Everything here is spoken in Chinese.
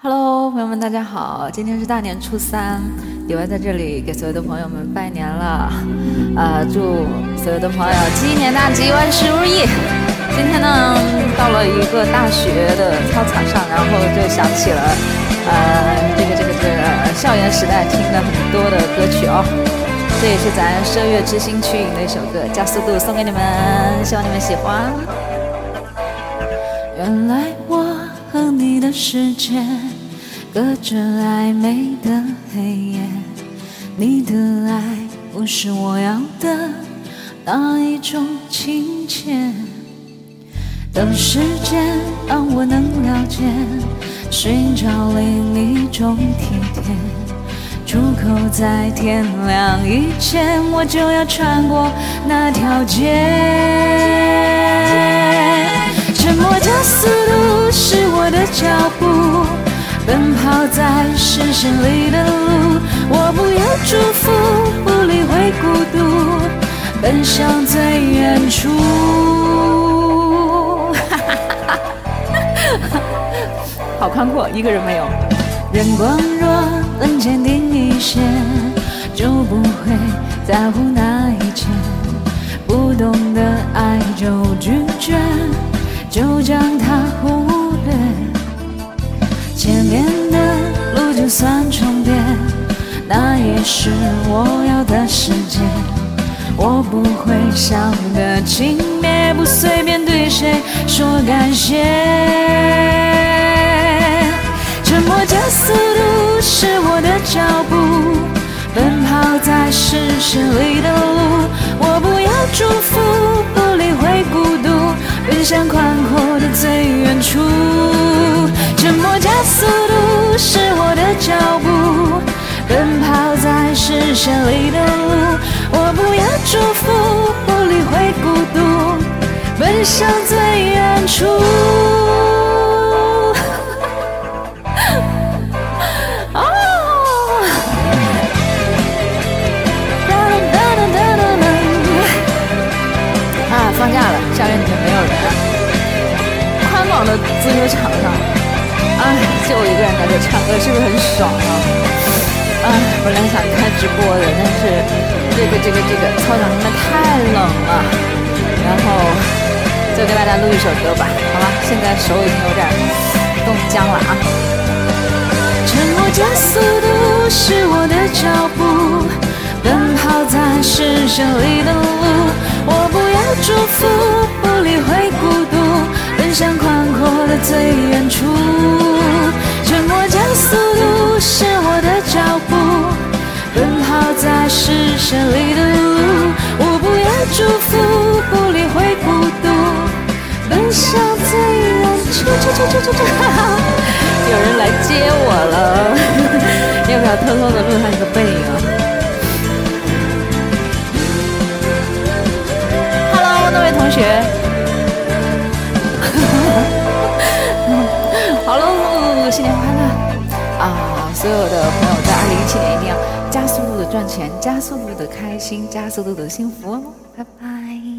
Hello， 朋友们，大家好！今天是大年初三，迪歪在这里给所有的朋友们拜年了，祝所有的朋友鸡年大吉，万事如意。今天呢，到了一个大学的操场上，然后就想起了，这个校园时代听的很多的歌曲哦。这也是咱奢乐之星曲影的一首歌《加速度》，送给你们，希望你们喜欢。原来我和你的世界隔着暧昧的黑夜，你的爱不是我要的那一种亲切。等时间让我能了解，寻找另一种体贴。出口在天亮以前，我就要穿过那条街。沉默加速度是我的脚步，奔跑在视线里的路，我不要祝福，不理会孤独，奔向最远处。好宽阔，一个人没有。人光若能坚定一些，就不会在乎那一切。不懂得爱就拒绝，就将它忽略。前面的路就算重叠，那也是我要的世界。我不会想得轻蔑，不随便对谁说感谢。沉默加速度是我的脚步，奔跑在视线里的路，我不要祝福，不理会孤独，奔向宽阔的最远处。沉默加速度是我的脚步，奔跑在视线里的路，我不要祝福，不理会孤独，奔向最远处。放假了，校园里面没有人，宽广的足球场上，就我一个人在这唱歌，是不是很爽啊？本来想开直播的，但是这个操场里面太冷了，然后就给大家录一首歌吧，好吧？现在手已经有点冻僵了啊！沉默加速度是我的脚步，奔跑在视线里的路，我不要祝福，不理会孤独，奔向宽阔的最远处。沉默加速度是我的脚步，奔跑在视线里的路，我不要祝福，不理会孤独，奔向最远处。有人来接我了，要不要偷偷的录他一个背影啊？那位同学好喽，新年快乐所有的朋友在2017年一定要加速度的赚钱，加速度的开心，加速度的幸福哦，拜拜。